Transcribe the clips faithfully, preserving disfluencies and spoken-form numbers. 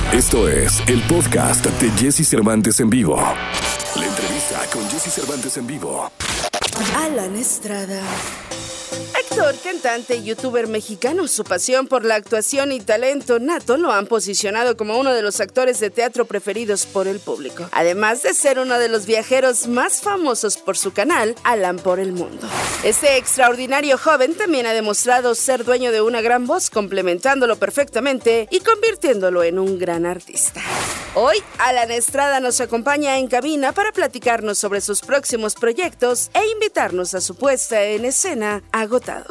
Esto es el podcast de Jesse Cervantes en vivo. La entrevista con Jesse Cervantes en vivo. Alan Estrada. Actor, cantante y youtuber mexicano, su pasión por la actuación y talento nato lo han posicionado como uno de los actores de teatro preferidos por el público. Además de ser uno de los viajeros más famosos por su canal, Alan por el Mundo. Este extraordinario joven también ha demostrado ser dueño de una gran voz, complementándolo perfectamente y convirtiéndolo en un gran artista. Hoy, Alan Estrada nos acompaña en cabina para platicarnos sobre sus próximos proyectos e invitarnos a su puesta en escena Agotados.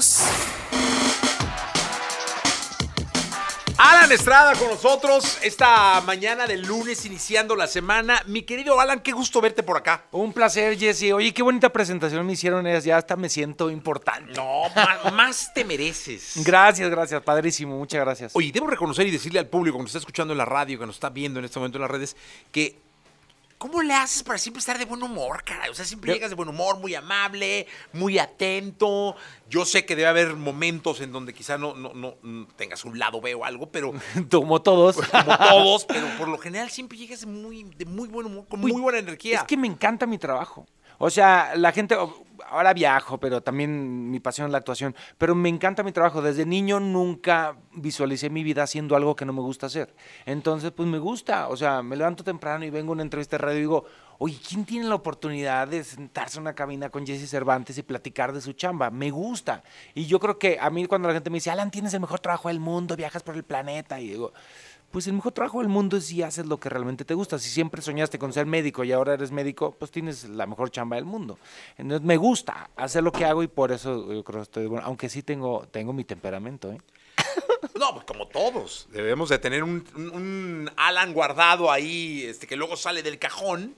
Alan Estrada con nosotros esta mañana del lunes, iniciando la semana. Mi querido Alan, qué gusto verte por acá. Un placer, Jesse. Oye, qué bonita presentación me hicieron ellas. Ya hasta me siento importante. No, más, más te mereces. Gracias, gracias. Padrísimo. Muchas gracias. Oye, debo reconocer y decirle al público que nos está escuchando en la radio, que nos está viendo en este momento en las redes, que ¿cómo le haces para siempre estar de buen humor, caray? O sea, siempre Yo... llegas de buen humor, muy amable, muy atento. Yo sé que debe haber momentos en donde quizá no, no, no, no tengas un lado B o algo, pero... Como todos. Como todos, pero por lo general siempre llegas de muy, de muy buen humor, con muy, muy buena energía. Es que me encanta mi trabajo. O sea, la gente, ahora viajo, pero también mi pasión es la actuación, pero me encanta mi trabajo. Desde niño nunca visualicé mi vida haciendo algo que no me gusta hacer. Entonces, pues me gusta, o sea, me levanto temprano y vengo a una entrevista de radio y digo, oye, ¿quién tiene la oportunidad de sentarse en una cabina con Jesse Cervantes y platicar de su chamba? Me gusta. Y yo creo que a mí cuando la gente me dice, Alan, tienes el mejor trabajo del mundo, viajas por el planeta, y digo... Pues el mejor trabajo del mundo es si haces lo que realmente te gusta. Si siempre soñaste con ser médico y ahora eres médico, pues tienes la mejor chamba del mundo. Entonces me gusta hacer lo que hago y por eso yo creo que estoy bueno. Aunque sí tengo, tengo mi temperamento, ¿eh? No, pues como todos. Debemos de tener un, un, un Alan guardado ahí, este, que luego sale del cajón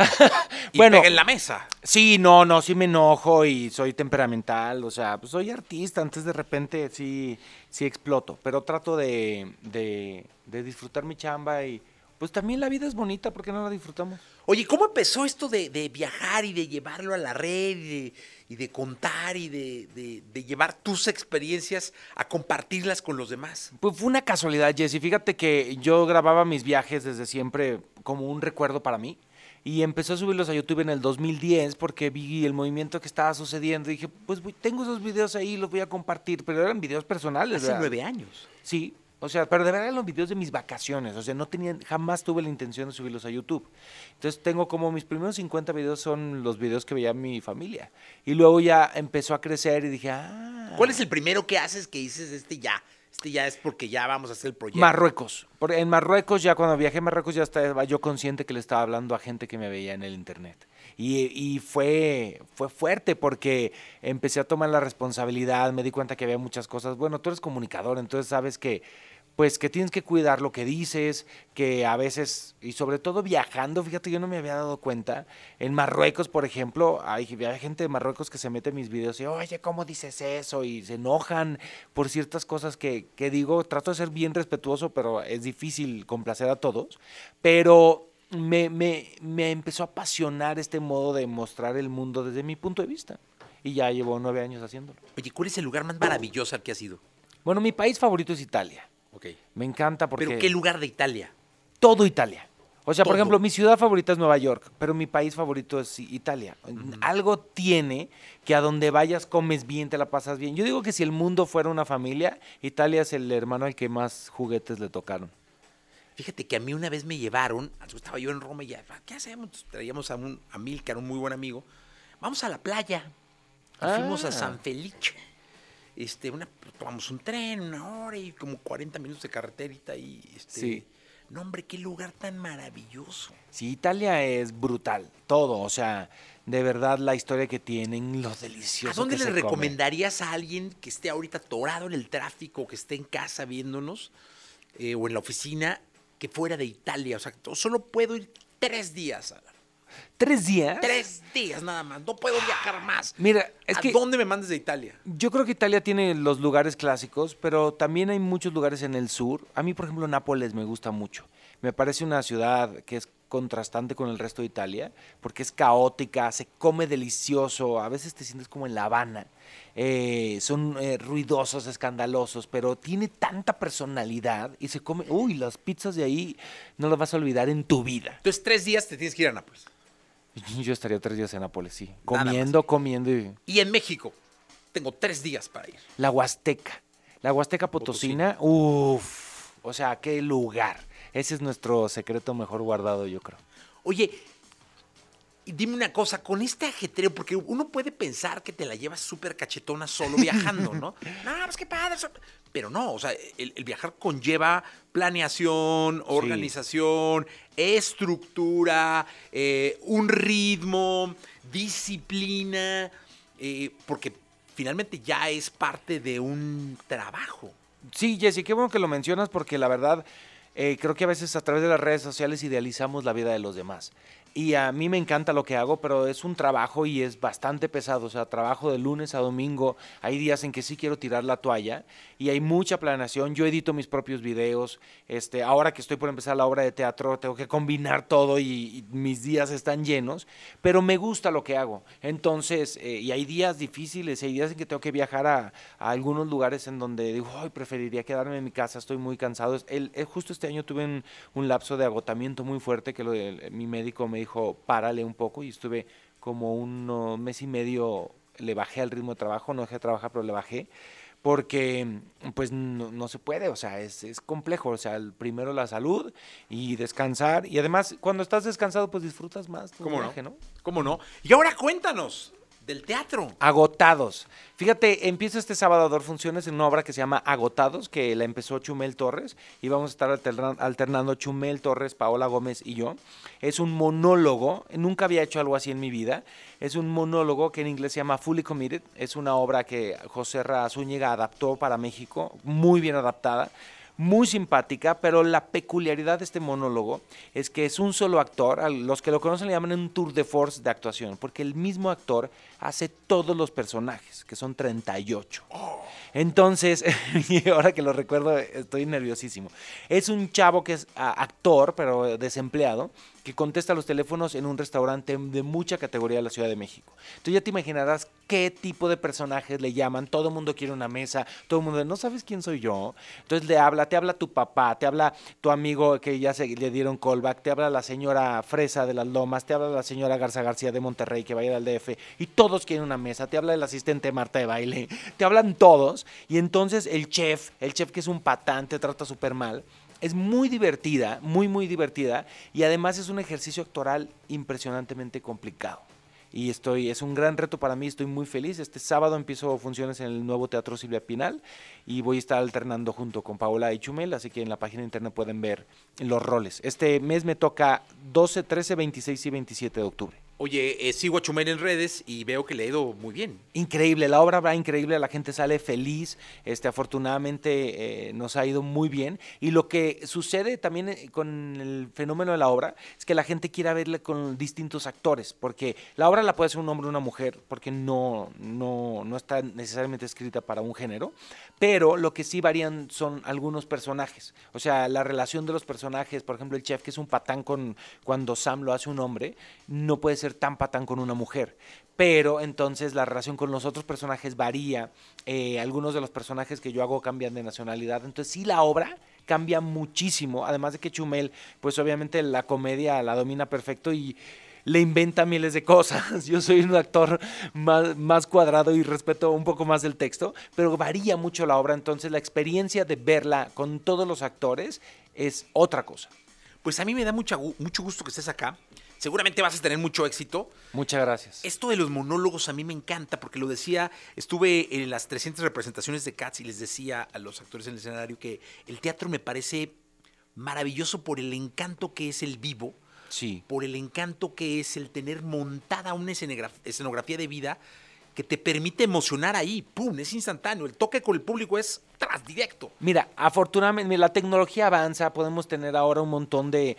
y bueno, pega en la mesa. Sí, no, no, sí me enojo y soy temperamental. O sea, pues soy artista, antes de repente sí, sí exploto. Pero trato de... de de disfrutar mi chamba y pues también la vida es bonita, ¿por qué no la disfrutamos? Oye, ¿cómo empezó esto de, de viajar y de llevarlo a la red y de, y de contar y de, de, de llevar tus experiencias a compartirlas con los demás? Pues fue una casualidad, Jesse. Fíjate que yo grababa mis viajes desde siempre como un recuerdo para mí. Y empecé a subirlos a YouTube en el dos mil diez porque vi el movimiento que estaba sucediendo y dije, pues tengo esos videos ahí, los voy a compartir, pero eran videos personales. Hace ¿verdad? nueve años. Sí. O sea, pero de verdad eran los videos de mis vacaciones, o sea, no tenía, jamás tuve la intención de subirlos a YouTube. Entonces tengo como mis primeros cincuenta videos son los videos que veía mi familia. Y luego ya empezó a crecer y dije, ah. ¿Cuál es el primero que haces que dices, este ya, este ya es porque ya vamos a hacer el proyecto? Marruecos. Porque en Marruecos ya cuando viajé a Marruecos ya estaba yo consciente que le estaba hablando a gente que me veía en el internet. Y, y fue, fue fuerte porque empecé a tomar la responsabilidad, me di cuenta que había muchas cosas. Bueno, tú eres comunicador, entonces sabes que pues que tienes que cuidar lo que dices, que a veces, y sobre todo viajando, fíjate, yo no me había dado cuenta, en Marruecos, por ejemplo, hay, hay gente de Marruecos que se mete en mis videos y, oye, ¿cómo dices eso? Y se enojan por ciertas cosas que, que digo, trato de ser bien respetuoso, pero es difícil complacer a todos, pero me, me, me empezó a apasionar este modo de mostrar el mundo desde mi punto de vista, y ya llevo nueve años haciéndolo. Oye, ¿cuál es el lugar más maravilloso al que has ido? Bueno, mi país favorito es Italia. Okay. Me encanta porque... ¿Pero qué lugar de Italia? Todo Italia. O sea, Todo. por ejemplo, mi ciudad favorita es Nueva York, pero mi país favorito es Italia. Uh-huh. Algo tiene que a donde vayas comes bien, te la pasas bien. Yo digo que si el mundo fuera una familia, Italia es el hermano al que más juguetes le tocaron. Fíjate que a mí una vez me llevaron, estaba yo en Roma y ya, ¿qué hacemos? Traíamos a, un, a Milcar, un muy buen amigo. Vamos a la playa. Y ah. fuimos a San Felice. Este, una, tomamos un tren, una hora y como cuarenta minutos de carreterita y este, sí. No, hombre, qué lugar tan maravilloso. Sí, Italia es brutal, todo, o sea, de verdad la historia que tienen, lo delicioso. ¿A dónde que le se recomendarías come? a alguien que esté ahorita atorado en el tráfico, que esté en casa viéndonos eh, o en la oficina, que fuera de Italia? O sea, solo puedo ir tres días. ¿Tres días? Tres días nada más, no puedo viajar más. Mira, es ¿A que dónde me mandes de Italia? Yo creo que Italia tiene los lugares clásicos, pero también hay muchos lugares en el sur. A mí, por ejemplo, Nápoles me gusta mucho. Me parece una ciudad que es contrastante con el resto de Italia, porque es caótica, se come delicioso, a veces te sientes como en La Habana. Eh, son eh, ruidosos, escandalosos, pero tiene tanta personalidad y se come, uy, las pizzas de ahí no las vas a olvidar en tu vida. Entonces, tres días te tienes que ir a Nápoles. Yo estaría tres días en Nápoles, sí, Nada comiendo, más. comiendo. Y... Y en México, tengo tres días para ir. La Huasteca, la Huasteca Potosina, uff, o sea, qué lugar. Ese es nuestro secreto mejor guardado, yo creo. Oye, y dime una cosa, con este ajetreo, porque uno puede pensar que te la llevas súper cachetona solo viajando, ¿no? No, pues qué padre. eso- Pero no, o sea, el, el viajar conlleva planeación, organización, estructura, eh, un ritmo, disciplina, eh, porque finalmente ya es parte de un trabajo. Sí, Jessy, qué bueno que lo mencionas porque la verdad eh, creo que a veces a través de las redes sociales idealizamos la vida de los demás. Y a mí me encanta lo que hago, pero es un trabajo y es bastante pesado. O sea, trabajo de lunes a domingo. Hay días en que sí quiero tirar la toalla y hay mucha planeación. Yo edito mis propios videos. Este, ahora que estoy por empezar la obra de teatro, tengo que combinar todo y, y mis días están llenos. Pero me gusta lo que hago. Entonces, eh, y hay días difíciles, hay días en que tengo que viajar a, a algunos lugares en donde digo, ay, preferiría quedarme en mi casa, estoy muy cansado. El, el, justo este año tuve un, un lapso de agotamiento muy fuerte que lo, el, mi médico me dijo, párale un poco, y estuve como un uh, mes y medio, le bajé al ritmo de trabajo, no dejé de trabajar, pero le bajé, porque pues no, no se puede, o sea, es, es complejo, o sea, el primero la salud y descansar, y además cuando estás descansado pues disfrutas más tu ¿Cómo viaje, no? ¿no? ¿Cómo no? Y ahora cuéntanos del teatro. Agotados. Fíjate, empieza este sábado a dar funciones en una obra que se llama Agotados, que la empezó Chumel Torres, y vamos a estar alternan- alternando Chumel Torres, Paola Gómez y yo. Es un monólogo, nunca había hecho algo así en mi vida, es un monólogo que en inglés se llama Fully Committed, es una obra que José Ra Zúñiga adaptó para México, muy bien adaptada, muy simpática, pero la peculiaridad de este monólogo es que es un solo actor, a los que lo conocen le llaman un tour de force de actuación, porque el mismo actor hace todos los personajes, que son treinta y ocho. Entonces, y ahora que lo recuerdo estoy nerviosísimo. Es un chavo que es a, actor, pero desempleado, que contesta los teléfonos en un restaurante de mucha categoría de la Ciudad de México. Entonces ya te imaginarás qué tipo de personajes le llaman, todo el mundo quiere una mesa, todo el mundo, ¿no sabes quién soy yo? Entonces le habla, te habla tu papá, te habla tu amigo que ya se, le dieron callback, te habla la señora Fresa de las Lomas, te habla la señora Garza García de Monterrey que va a ir al D F, y todos quieren una mesa, te habla el asistente Marta de baile, te hablan todos, y entonces el chef, el chef que es un patán, te trata súper mal. Es muy divertida, muy, muy divertida, y además es un ejercicio actoral impresionantemente complicado. Y estoy, es un gran reto para mí, estoy muy feliz. Este sábado empiezo funciones en el nuevo Teatro Silvia Pinal y voy a estar alternando junto con Paola y Chumel, así que en la página de internet pueden ver los roles. Este mes me toca doce, trece, veintiséis y veintisiete de octubre. Oye, eh, sigo a Chumel en redes y veo que le ha ido muy bien. Increíble, la obra va increíble, la gente sale feliz, este, afortunadamente eh, nos ha ido muy bien, y lo que sucede también eh, con el fenómeno de la obra es que la gente quiere verla con distintos actores, porque la obra la puede hacer un hombre o una mujer, porque no, no, no está necesariamente escrita para un género, pero lo que sí varían son algunos personajes, o sea, la relación de los personajes, por ejemplo, el chef que es un patán con, cuando Sam lo hace un hombre, no puede ser tan patán con una mujer, pero entonces la relación con los otros personajes varía, eh, algunos de los personajes que yo hago cambian de nacionalidad, entonces sí la obra cambia muchísimo, además de que Chumel, pues obviamente la comedia la domina perfecto y le inventa miles de cosas. Yo soy un actor más, más cuadrado y respeto un poco más el texto, pero varía mucho la obra, entonces la experiencia de verla con todos los actores es otra cosa. Pues a mí me da mucha, mucho gusto que estés acá. Seguramente vas a tener mucho éxito. Muchas gracias. Esto de los monólogos a mí me encanta porque lo decía, estuve en las trescientas representaciones de Cats y les decía a los actores en el escenario que el teatro me parece maravilloso por el encanto que es el vivo, sí, por el encanto que es el tener montada una escenografía de vida que te permite emocionar ahí, ¡pum!, es instantáneo, el toque con el público es tras directo. Mira, afortunadamente la tecnología avanza, podemos tener ahora un montón de,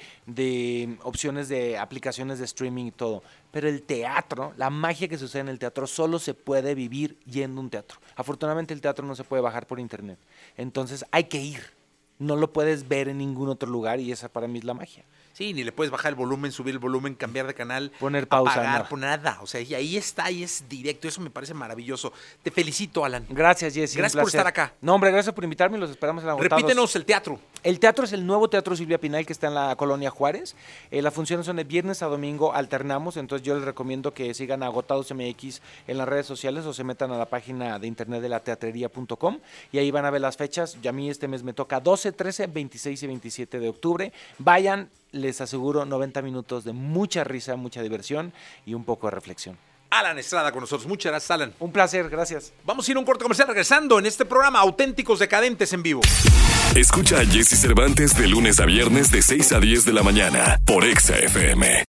de opciones de aplicaciones de streaming y todo, pero el teatro, la magia que sucede en el teatro solo se puede vivir yendo a un teatro. Afortunadamente el teatro no se puede bajar por internet, entonces hay que ir, no lo puedes ver en ningún otro lugar y esa para mí es la magia. Sí, ni le puedes bajar el volumen, subir el volumen, cambiar de canal, poner pausa, apagar, no. poner nada. O sea, y ahí está, y es directo. Eso me parece maravilloso. Te felicito, Alan. Gracias, Jessy. Gracias por estar acá. No, hombre, gracias por invitarme. Los esperamos en la Agotados. Repítenos el teatro. El teatro es el nuevo Teatro Silvia Pinal, que está en la Colonia Juárez. Eh, las funciones son de viernes a domingo, alternamos. Entonces yo les recomiendo que sigan a Agotados M X en las redes sociales o se metan a la página de internet de la teatrería punto com y ahí van a ver las fechas. Y a mí este mes me toca doce, trece, veintiséis y veintisiete de octubre. Vayan. Les aseguro noventa minutos de mucha risa, mucha diversión y un poco de reflexión. Alan Estrada con nosotros. Muchas gracias, Alan. Un placer, gracias. Vamos a ir a un corte comercial regresando en este programa Auténticos Decadentes en vivo. Escucha a Jessy Cervantes de lunes a viernes de seis a diez de la mañana por Exa F M.